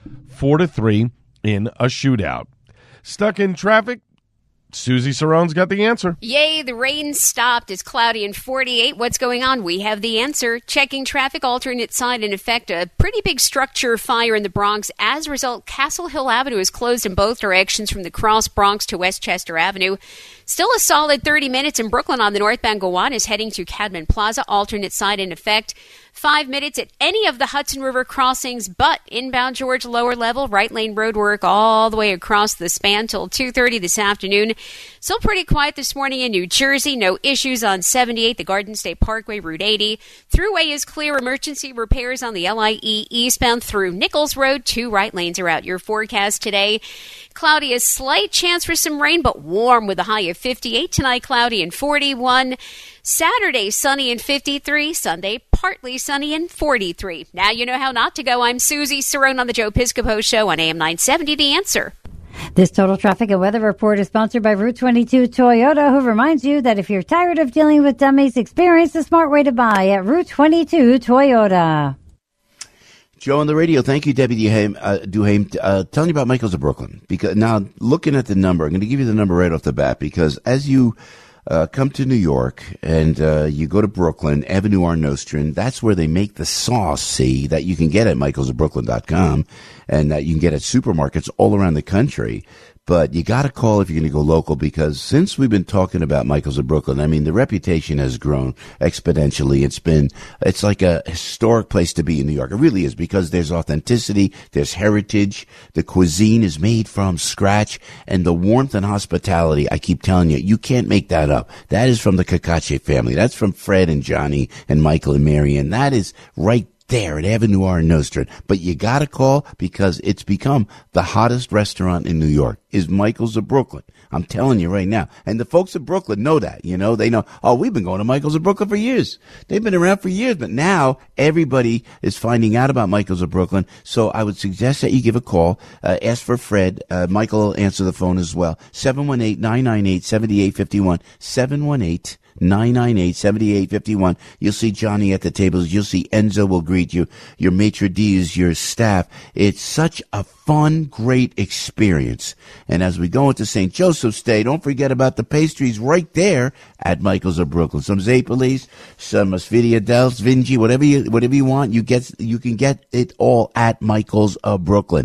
4-3 in a shootout. Stuck in traffic? Susie Sarone's got the answer. Yay, the rain stopped. It's cloudy and 48. What's going on? We have the answer. Checking traffic, alternate side in effect. A pretty big structure fire in the Bronx. As a result, Castle Hill Avenue is closed in both directions from the Cross Bronx to Westchester Avenue. Still a solid 30 minutes in Brooklyn on the northbound Gowanus heading to Cadman Plaza. Alternate side in effect. 5 minutes at any of the Hudson River crossings, but inbound George lower level, right lane road work all the way across the span till 2:30 this afternoon. Still pretty quiet this morning in New Jersey. No issues on 78, the Garden State Parkway, Route 80. Thruway is clear. Emergency repairs on the LIE eastbound through Nichols Road. 2 right lanes are out. Your forecast today, cloudy, a slight chance for some rain, but warm with a high of 58. Tonight, cloudy and 41. Saturday, sunny and 53. Sunday, partly sunny and 43. Now you know how not to go. I'm Susie Cerrone on the Joe Piscopo Show on AM 970, The Answer. This Total Traffic and Weather Report is sponsored by Route 22 Toyota, who reminds you that if you're tired of dealing with dummies, experience the smart way to buy at Route 22 Toyota. Joe on the radio. Thank you, Debbie Duhame. Telling you about Michaels of Brooklyn. Because now, looking at the number, I'm going to give you the number right off the bat, because as you come to New York and you go to Brooklyn, Avenue R. Nostrand, that's where they make the sauce, see, that you can get at michaelsofbrooklyn.com and that you can get at supermarkets all around the country. But you got to call if you're going to go local, because since we've been talking about Michaels of Brooklyn, I mean, the reputation has grown exponentially. It's like a historic place to be in New York. It really is, because there's authenticity, there's heritage, the cuisine is made from scratch, and the warmth and hospitality, I keep telling you, you can't make that up. That is from the Cacace family. That's from Fred and Johnny and Michael and Mary, and that is right there at Avenue R. Nostrand. But you gotta call, because it's become the hottest restaurant in New York, is Michaels of Brooklyn. I'm telling you right now. And the folks of Brooklyn know that, you know, they know, oh, we've been going to Michaels of Brooklyn for years. They've been around for years, but now everybody is finding out about Michaels of Brooklyn. So I would suggest that you give a call, ask for Fred. Michael will answer the phone as well. 718-998-7851. 888-998-7851. You'll see Johnny at the tables. You'll see Enzo will greet you. Your maitre d's, your staff. It's such a fun, great experience. And as we go into St. Joseph's Day, don't forget about the pastries right there at Michael's of Brooklyn. Some Zapalis, some Svidiadels, Vinci, whatever you want, you can get it all at Michael's of Brooklyn.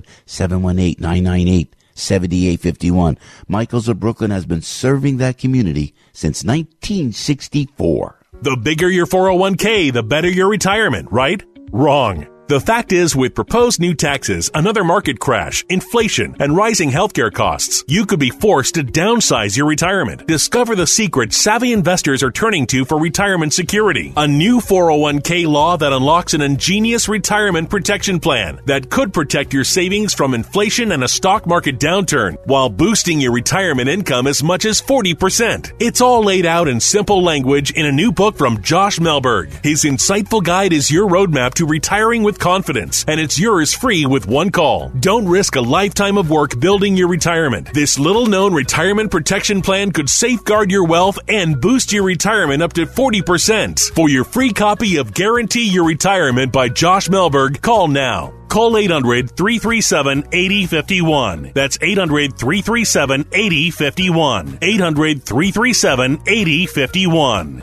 718-998-7851. Michael's of Brooklyn has been serving that community since 1964. The bigger your 401k, the better your retirement, right? Wrong. The fact is, with proposed new taxes, another market crash, inflation, and rising healthcare costs, you could be forced to downsize your retirement. Discover the secret savvy investors are turning to for retirement security. A new 401k law that unlocks an ingenious retirement protection plan that could protect your savings from inflation and a stock market downturn while boosting your retirement income as much as 40%. It's all laid out in simple language in a new book from Josh Melberg. His insightful guide is your roadmap to retiring with confidence, and it's yours free with one call. Don't risk a lifetime of work building your retirement. This little-known retirement protection plan could safeguard your wealth and boost your retirement up to 40%. For your free copy of Guarantee Your Retirement by Josh Melberg, call now. Call 800-337-8051. That's 800-337-8051. 800-337-8051.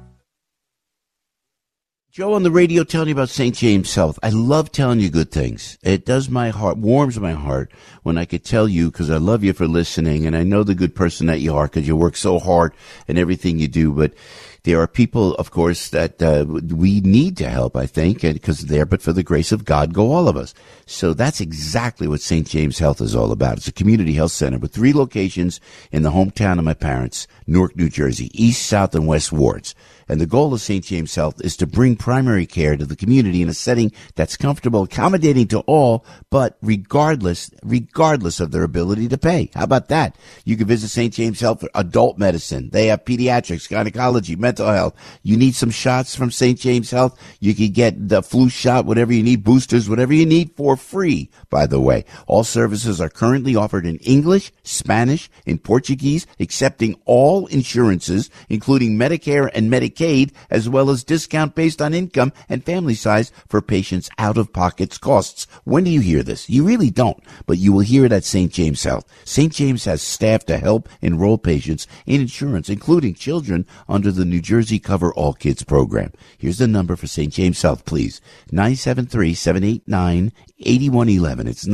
Joe on the radio telling you about St. James Health. I love telling you good things. It does my heart, warms my heart when I could tell you, because I love you for listening, and I know the good person that you are because you work so hard in everything you do. But there are people, of course, that we need to help, I think, because there, but for the grace of God, go all of us. So that's exactly what St. James Health is all about. It's a community health center with 3 locations in the hometown of my parents, Newark, New Jersey, East, South, and West wards. And the goal of St. James Health is to bring primary care to the community in a setting that's comfortable, accommodating to all, but regardless of their ability to pay. How about that? You can visit St. James Health for adult medicine. They have pediatrics, gynecology, mental health. You need some shots from St. James Health? You can get the flu shot, whatever you need, boosters, whatever you need, for free, by the way. All services are currently offered in English, Spanish, and Portuguese, accepting all insurances, including Medicare and Medicaid, as well as discount based on income and family size for patients' out-of-pocket costs. When do you hear this? You really don't, but you will hear it at St. James Health. St. James has staff to help enroll patients in insurance, including children, under the New Jersey Cover All Kids program. Here's the number for St. James Health, please. 973-789-8111. It's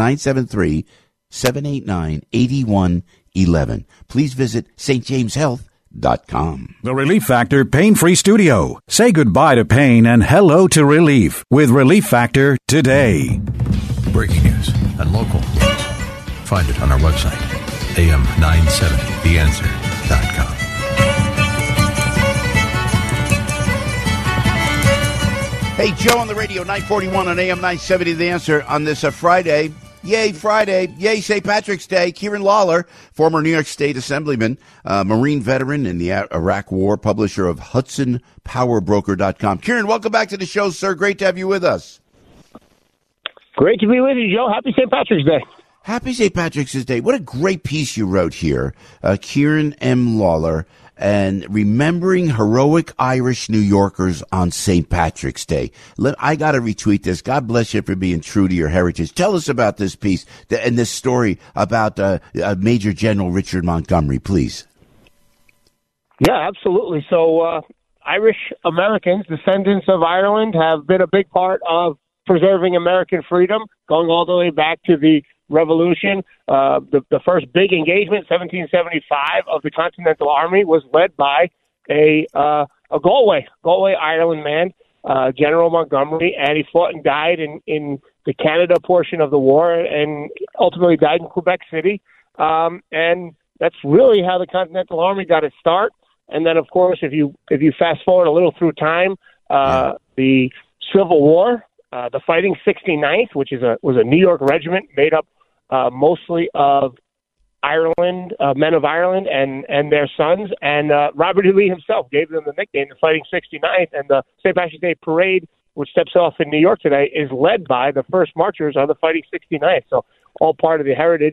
973-789-8111. Please visit stjameshealth.com. The Relief Factor Pain-Free Studio. Say goodbye to pain and hello to relief with Relief Factor today. Breaking news and local news. Find it on our website, am970theanswer.com. Hey, Joe on the radio, 941 on AM 970, The Answer, on this Friday. Yay, Friday. Yay, St. Patrick's Day. Kieran Lawler, former New York State Assemblyman, Marine veteran in the Iraq War, publisher of HudsonPowerBroker.com. Kieran, welcome back to the show, sir. Great to have you with us. Great to be with you, Joe. Happy St. Patrick's Day. Happy St. Patrick's Day. What a great piece you wrote here, Kieran M. Lawler, and remembering heroic Irish New Yorkers on St. Patrick's Day. I got to retweet this. God bless you for being true to your heritage. Tell us about this piece and this story about Major General Richard Montgomery, please. Yeah, absolutely. So Irish Americans, descendants of Ireland, have been a big part of preserving American freedom, going all the way back to the Revolution. The first big engagement, 1775, of the Continental Army was led by a Galway, Ireland man, General Montgomery, and he fought and died in the Canada portion of the war, and ultimately died in Quebec City. And that's really how the Continental Army got its start. And then, of course, if you fast forward a little through time, the Civil War, the Fighting 69th, which was a New York regiment made up mostly of Ireland, men of Ireland and their sons. And Robert E. Lee himself gave them the nickname, the Fighting 69th. And the St. Patrick's Day Parade, which steps off in New York today, is led by the first marchers on the Fighting 69th. So all part of the heritage.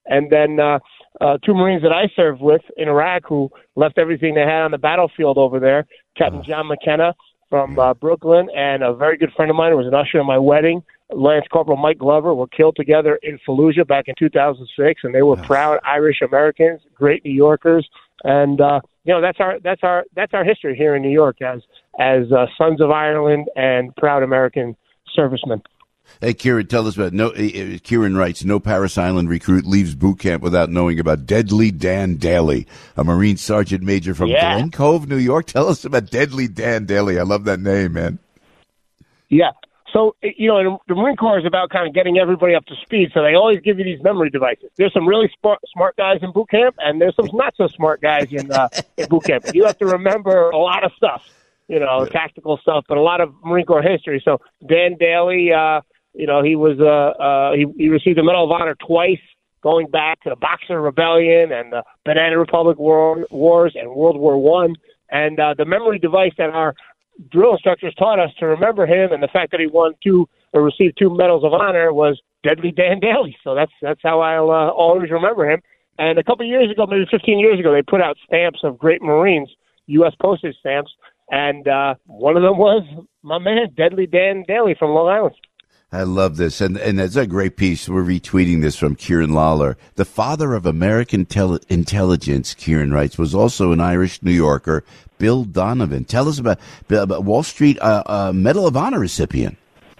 And then 2 Marines that I served with in Iraq who left everything they had on the battlefield over there, Captain John McKenna from Brooklyn, and a very good friend of mine who was an usher at my wedding, Lance Corporal Mike Glover, were killed together in Fallujah back in 2006, and they were proud Irish Americans, great New Yorkers, and that's our history here in New York as sons of Ireland and proud American servicemen. Hey, Kieran, tell us about Kieran writes, no Paris Island recruit leaves boot camp without knowing about Deadly Dan Daly, a Marine Sergeant Major from Glen Cove, New York. Tell us about Deadly Dan Daly. I love that name, man. Yeah. So, the Marine Corps is about kind of getting everybody up to speed, so they always give you these memory devices. There's some really smart guys in boot camp, and there's some not-so-smart guys in boot camp. You have to remember a lot of stuff, tactical stuff, but a lot of Marine Corps history. So Dan Daly, he was he received the Medal of Honor twice, going back to the Boxer Rebellion and the Banana Republic Wars and World War I. And the memory device that our drill instructors taught us to remember him, and the fact that he received 2 Medals of Honor, was Deadly Dan Daly. So that's how I'll always remember him. And a couple of years ago, maybe 15 years ago, they put out stamps of great Marines, U.S. postage stamps, and one of them was my man, Deadly Dan Daly from Long Island. I love this, and that's a great piece. We're retweeting this from Kieran Lawler. The father of American intelligence, Kieran writes, was also an Irish New Yorker, Bill Donovan. Tell us about Wall Street Medal of Honor recipient.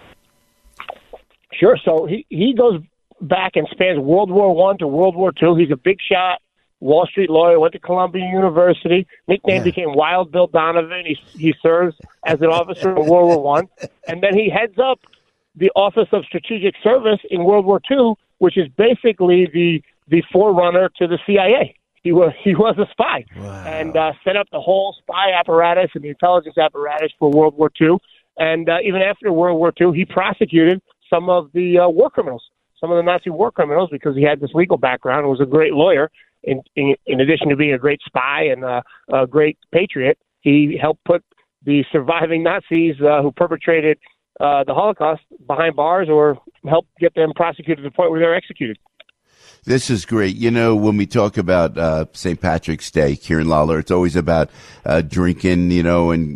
Sure. So he goes back and spans World War I to World War II. He's a big shot Wall Street lawyer, went to Columbia University. Nickname became Wild Bill Donovan. He serves as an officer in World War I, and then he heads up the Office of Strategic Service in World War II, which is basically the forerunner to the CIA. He was a spy and set up the whole spy apparatus and the intelligence apparatus for World War II. And even after World War II, he prosecuted some of the war criminals, some of the Nazi war criminals, because he had this legal background and was a great lawyer. In addition to being a great spy and a great patriot, he helped put the surviving Nazis who perpetrated the Holocaust behind bars, or help get them prosecuted to the point where they're executed. This is great. When we talk about St. Patrick's Day, Kieran Lawler, it's always about drinking, and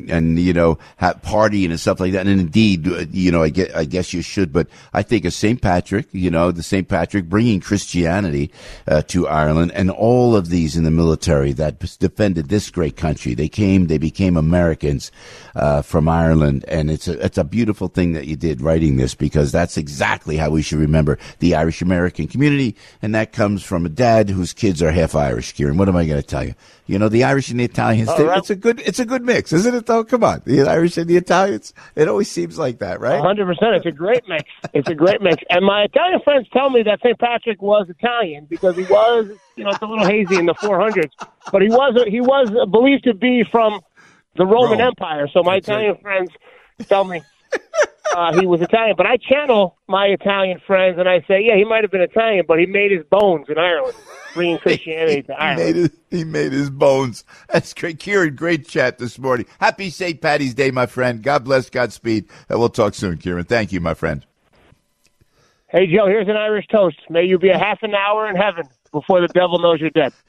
partying and stuff like that. And indeed, I guess you should. But I think of St. Patrick, the St. Patrick bringing Christianity to Ireland, and all of these in the military that defended this great country. They became Americans from Ireland, and it's a beautiful thing that you did writing this, because that's exactly how we should remember the Irish American community. And that comes from a dad whose kids are half Irish, Kieran. What am I going to tell you? The Irish and the Italians, it's a good mix, isn't it, though? Come on. The Irish and the Italians, it always seems like that, right? 100%. It's a great mix. It's a great mix. And my Italian friends tell me that St. Patrick was Italian, because he was, it's a little hazy in the 400s, but he was believed to be from the Roman Empire. So my Italian friends tell me he was Italian, but I channel my Italian friends and I say, he might have been Italian, but he made his bones in Ireland, bringing Christianity to Ireland. He made his bones. That's great. Kieran, great chat this morning. Happy St. Paddy's Day, my friend. God bless, Godspeed. We'll talk soon, Kieran. Thank you, my friend. Hey, Joe, here's an Irish toast. May you be a half an hour in heaven before the devil knows you're dead.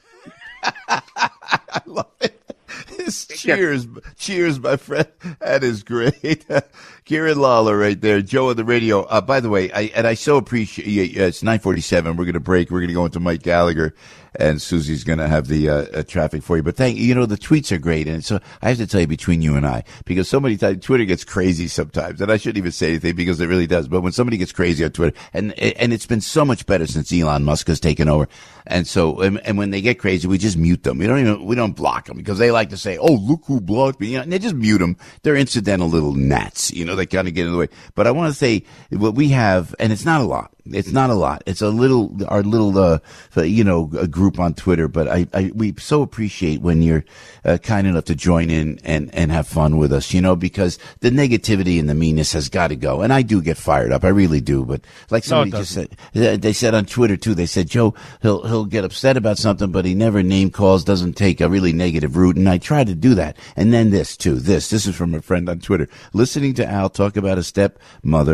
I love it. Cheers, my friend. That is great. Kieran Lawler right there. Joe on the radio. By the way, I so appreciate, it's 9:47. We're going to break. We're going to go into Mike Gallagher, and Susie's going to have the traffic for you. But the tweets are great. And so I have to tell you, between you and I, because so many times Twitter gets crazy sometimes, and I shouldn't even say anything because it really does. But when somebody gets crazy on Twitter, and it's been so much better since Elon Musk has taken over. And so, and when they get crazy, we just mute them. We don't block them, because they like to say, "Oh, look who blocked me," and they just mute them. They're incidental little gnats, they kind of get in the way. But I want to say what we have, and it's not a lot. It's not a lot. It's our little group on Twitter. But we so appreciate when you're kind enough to join in and have fun with us, because the negativity and the meanness has got to go. And I do get fired up. I really do. But like somebody just said, they said on Twitter too, they said, Joe, he'll get upset about something, but he never name calls, doesn't take a really negative route. And I try to do that. And then this too, this is from a friend on Twitter. Listening to Al talk about a stepmother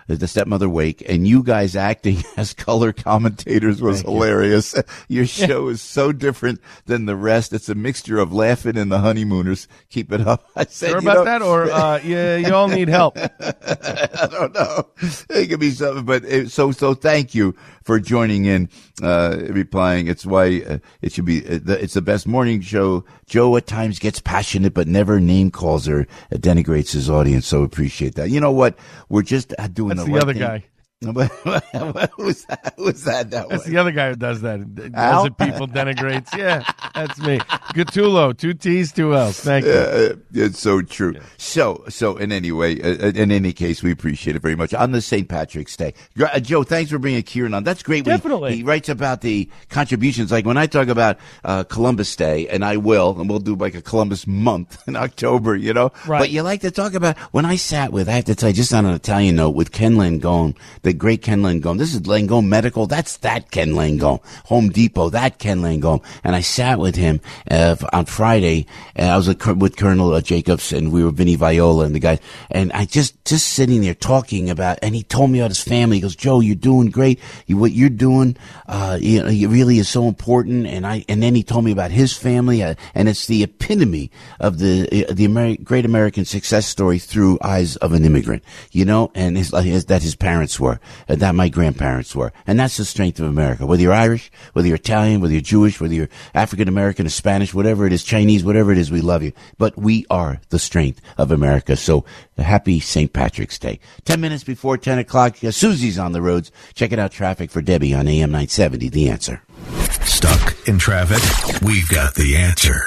the stepmother Wake, and you guys acting as color commentators was hilarious. Your show is so different than the rest. It's a mixture of laughing and the honeymooners. Keep it up. I said, sure about that, or you all need help? I don't know. It could be something, but so thank you for joining in, replying. It's why it should be. It's the best morning show. Joe at times gets passionate, but never name calls or denigrates his audience. So appreciate that. You know what? We're just doing That's the the right other thing. guy. Who's that? That's the other guy who does that. Does it people denigrates. Yeah, that's me. Gattulo, 2 T's, 2 L's. Thank you. It's so true. Yeah. So in any case, we appreciate it very much. On the St. Patrick's Day. Joe, thanks for bringing Kieran on. That's great. Definitely. He writes about the contributions. Like when I talk about Columbus Day, and we'll do like a Columbus month in October, Right. But you like to talk about, when I sat with, I have to tell you, just on an Italian note, with Ken Langone, the great Ken Langone. This is Langone Medical. That's that Ken Langone. Home Depot, that Ken Langone. And I sat with him on Friday, and I was with Colonel Jacobs, and we were Vinny Viola and the guys. And I just sitting there talking about, and he told me about his family. He goes, Joe, you're doing great. What you're doing, it really is so important. And then he told me about his family, and it's the epitome of the great American success story through eyes of an immigrant, and that his parents were. That my grandparents were. And that's the strength of America. Whether you're Irish, whether you're Italian, whether you're Jewish, whether you're African American or Spanish, whatever it is, Chinese, whatever it is, we love you. But we are the strength of America. So happy St. Patrick's Day. 10 minutes before 10 o'clock, Susie's on the roads. Checking out traffic for Debbie on AM 970. The Answer. Stuck in traffic? We've got the answer.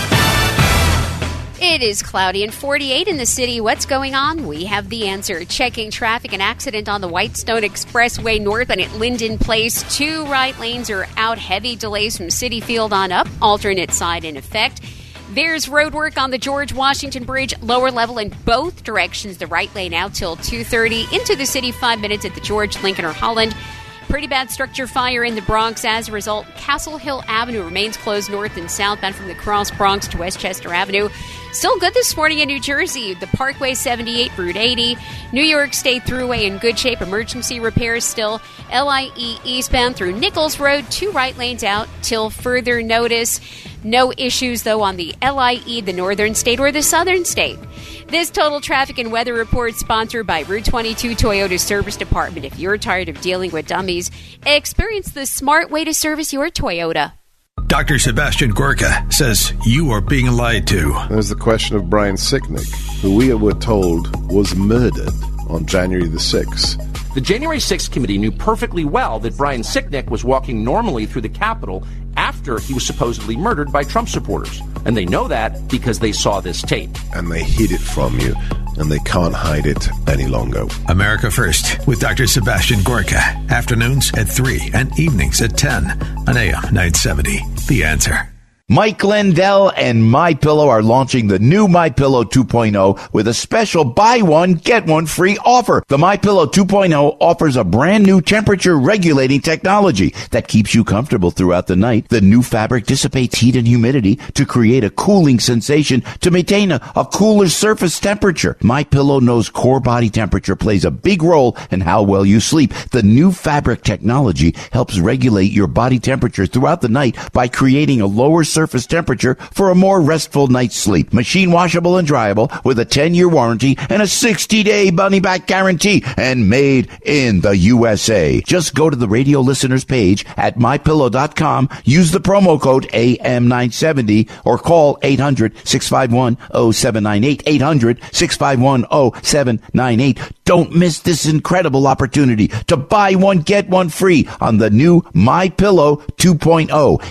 It is cloudy and 48 in the city. What's going on? We have the answer. Checking traffic, an accident on the Whitestone Expressway north and at Linden Place. 2 right lanes are out. Heavy delays from Citi Field on up. Alternate side in effect. There's road work on the George Washington Bridge, lower level in both directions. The right lane out till 2:30. Into the city, 5 minutes at the George, Lincoln, or Holland. Pretty bad structure fire in the Bronx. As a result, Castle Hill Avenue remains closed north and southbound from the Cross Bronx to Westchester Avenue. Still good this morning in New Jersey. The Parkway 78, Route 80. New York State Thruway in good shape. Emergency repairs still. LIE eastbound through Nichols Road. 2 right lanes out till further notice. No issues, though, on the LIE, the northern state or the southern state. This Total Traffic and Weather Report sponsored by Route 22 Toyota Service Department. If you're tired of dealing with dummies, experience the smart way to service your Toyota. Dr. Sebastian Gorka says you are being lied to. There's the question of Brian Sicknick, who we were told was murdered on January the 6th. The January 6th committee knew perfectly well that Brian Sicknick was walking normally through the Capitol after he was supposedly murdered by Trump supporters. And they know that because they saw this tape. And they hid it from you, and they can't hide it any longer. America First with Dr. Sebastian Gorka. Afternoons at 3 and evenings at 10 on AM 970. The Answer. Mike Lindell and MyPillow are launching the new MyPillow 2.0 with a special buy one, get one free offer. The MyPillow 2.0 offers a brand new temperature regulating technology that keeps you comfortable throughout the night. The new fabric dissipates heat and humidity to create a cooling sensation to maintain a cooler surface temperature. MyPillow knows core body temperature plays a big role in how well you sleep. The new fabric technology helps regulate your body temperature throughout the night by creating a lower surface temperature for a more restful night's sleep. Machine washable and dryable with a 10-year warranty and a 60-day money-back guarantee, and made in the USA. Just go to the radio listeners page at MyPillow.com, use the promo code AM970, or call 800-651-0798, 800-651-0798. Don't miss this incredible opportunity to buy one, get one free on the new MyPillow 2.0,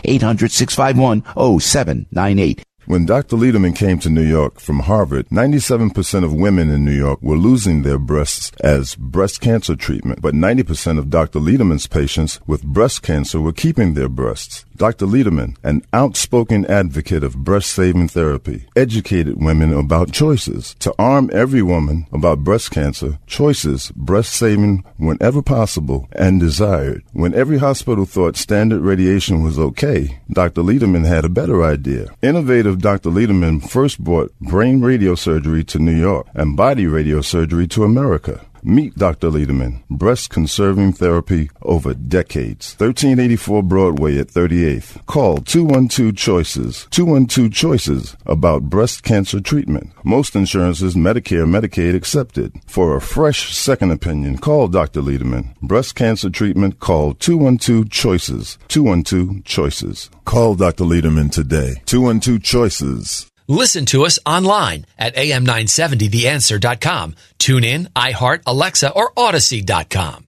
800-651-0798. When Dr. Lederman came to New York from Harvard, 97% of women in New York were losing their breasts as breast cancer treatment, but 90% of Dr. Lederman's patients with breast cancer were keeping their breasts. Dr. Lederman, an outspoken advocate of breast-saving therapy, educated women about choices. To arm every woman about breast cancer, choices, breast-saving whenever possible and desired. When every hospital thought standard radiation was okay, Dr. Lederman had a better idea. Innovative Dr. Lederman first brought brain radiosurgery to New York and body radiosurgery to America. Meet Dr. Lederman, breast-conserving therapy over decades. 1384 Broadway at 38th. Call 212-CHOICES. 212-CHOICES about breast cancer treatment. Most insurances, Medicare, Medicaid accepted. For a fresh second opinion, call Dr. Lederman. Breast cancer treatment, call 212-CHOICES. 212-CHOICES. Call Dr. Lederman today. 212-CHOICES. Listen to us online at am970theanswer.com. Tune in, iHeart, Alexa, or Odyssey.com.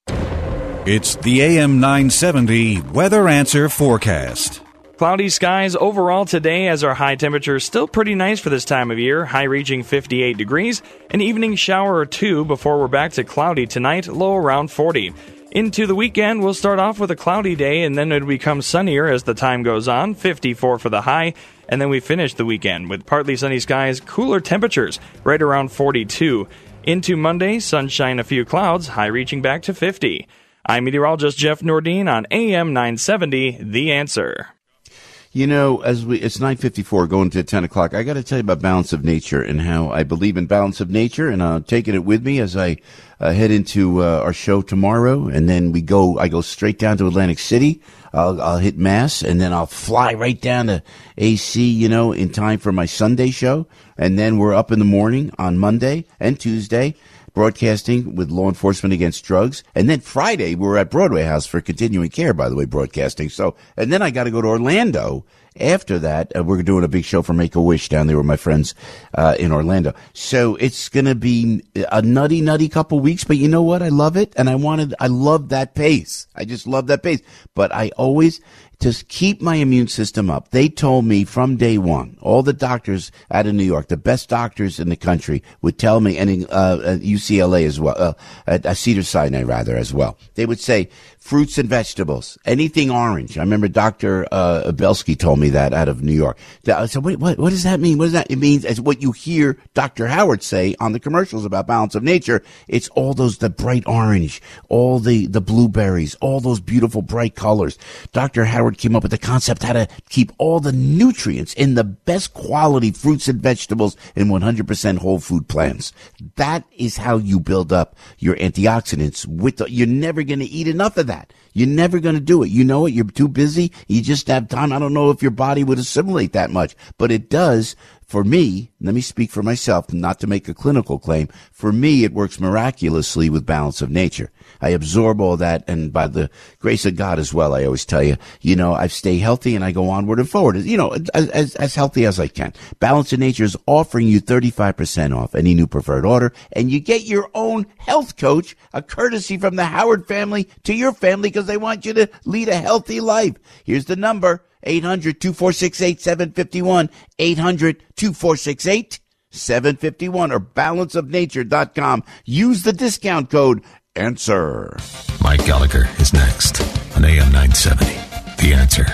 It's the AM 970 Weather Answer Forecast. Cloudy skies overall today as our high temperature is still pretty nice for this time of year, high reaching 58 degrees. An evening shower or two before we're back to cloudy tonight, low around 40. Into the weekend, we'll start off with a cloudy day, and then it'll become sunnier as the time goes on, 54 for the high. And then we finish the weekend with partly sunny skies, cooler temperatures, right around 42. Into Monday, sunshine, a few clouds, high reaching back to 50. I'm meteorologist Jeff Nordine on AM 970, The Answer. You know, it's 9:54 going to 10 o'clock. I got to tell you about Balance of Nature and how I believe in balance of nature, and I'm taking it with me as I head into our show tomorrow, and then I go straight down to Atlantic City. I'll hit Mass, and then I'll fly right down to AC, in time for my Sunday show, and then we're up in the morning on Monday and Tuesday, broadcasting with Law Enforcement Against Drugs. And then Friday, we're at Broadway House for Continuing Care, by the way, broadcasting. So, and then I got to go to Orlando. After that, we're doing a big show for Make-A-Wish down there with my friends in Orlando. So it's going to be a nutty couple weeks. But you know what? I love it. And I love that pace. I just love that pace. But I always just keep my immune system up. They told me from day one, all the doctors out of New York, the best doctors in the country would tell me, and at UCLA as well, at Cedars-Sinai rather as well, they would say fruits and vegetables, anything orange. I remember Dr. Belsky told me that out of New York. I said, what does that mean? What does that? It means as what you hear Dr. Howard say on the commercials about Balance of Nature. It's all the bright orange, all the blueberries, all those beautiful bright colors. Dr. Howard came up with the concept how to keep all the nutrients in the best quality fruits and vegetables in 100% whole food plants. That is how you build up your antioxidants. You're never going to eat enough of that. You're never going to do it. You know it. You're too busy. You just have time. I don't know if your body would assimilate that much, but it does. For me, let me speak for myself, not to make a clinical claim. For me, it works miraculously with Balance of Nature. I absorb all that, and by the grace of God as well, I always tell you, I stay healthy and I go onward and forward, as healthy as I can. Balance of Nature is offering you 35% off any new preferred order, and you get your own health coach, a courtesy from the Howard family to your family, because they want you to lead a healthy life. Here's the number. 800-246-8751, 800-246-8751, or balanceofnature.com. Use the discount code ANSWER. Mike Gallagher is next on AM 970. The Answer.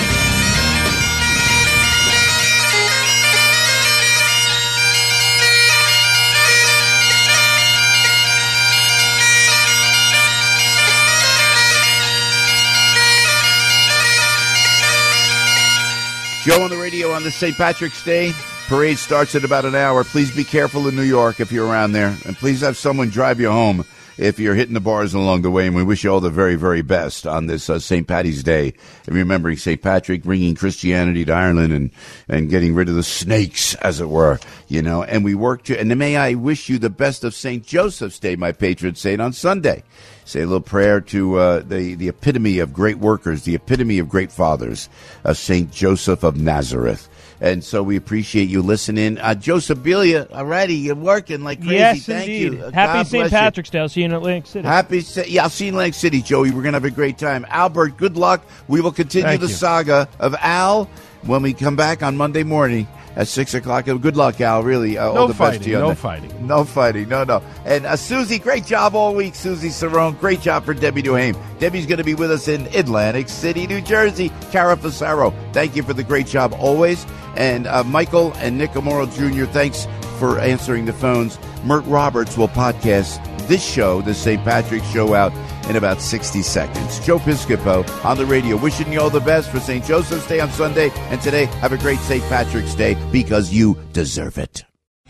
Joe on the radio on this St. Patrick's Day. Parade starts in about an hour. Please be careful in New York if you're around there. And please have someone drive you home if you're hitting the bars along the way. And we wish you all the very, very best on this St. Patty's Day. And remembering St. Patrick, bringing Christianity to Ireland and getting rid of the snakes, as it were. And we work to, and may I wish you the best of St. Joseph's Day, my patron saint, on Sunday. Say a little prayer to the epitome of great workers, the epitome of great fathers, of St. Joseph of Nazareth. And so we appreciate you listening. Joseph Belia, already, you're working like crazy. Yes, Thank indeed. you. Happy St. Patrick's Day. I'll see you in Atlantic City. I'll see you in Atlantic City, Joey. We're going to have a great time. Albert, good luck. We will continue the saga of Al when we come back on Monday morning at 6 o'clock. Good luck, Al. Really, all the best to you. No fighting. No. And Susie, great job all week. Susie Cerrone, great job for Debbie Duhame. Debbie's going to be with us in Atlantic City, New Jersey. Cara Fasaro, thank you for the great job always. And Michael and Nick Amaro Jr., thanks for answering the phones. Mert Roberts will podcast this show, the St. Patrick's Show, out in about 60 seconds. Joe Piscopo on the radio, wishing you all the best for St. Joseph's Day on Sunday. And today, have a great St. Patrick's Day, because you deserve it.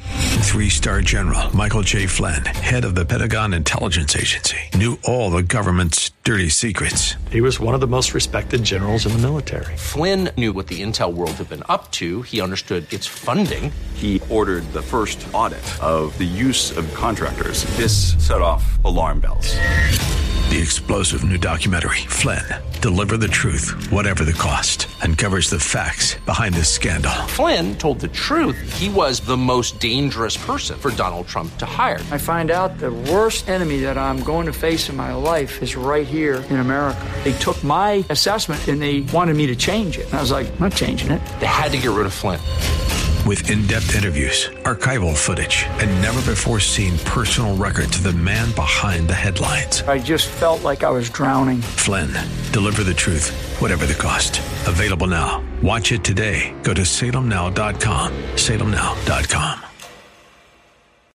3-star general Michael J. Flynn, head of the Pentagon Intelligence Agency, knew all the government's dirty secrets. He was one of the most respected generals in the military. Flynn knew what the intel world had been up to. He understood its funding. He ordered the first audit of the use of contractors. This set off alarm bells. The explosive new documentary, Flynn, Deliver the Truth, Whatever the Cost, uncovers the facts behind this scandal. Flynn told the truth. He was the most dangerous person for Donald Trump to hire. I find out the worst enemy that I'm going to face in my life is right here in America. They took my assessment and they wanted me to change it. And I was like, I'm not changing it. They had to get rid of Flynn. With in-depth interviews, archival footage, and never-before-seen personal records of the man behind the headlines. I just felt like I was drowning. Flynn, Deliver the Truth, Whatever the Cost. Available now. Watch it today. Go to salemnow.com. salemnow.com.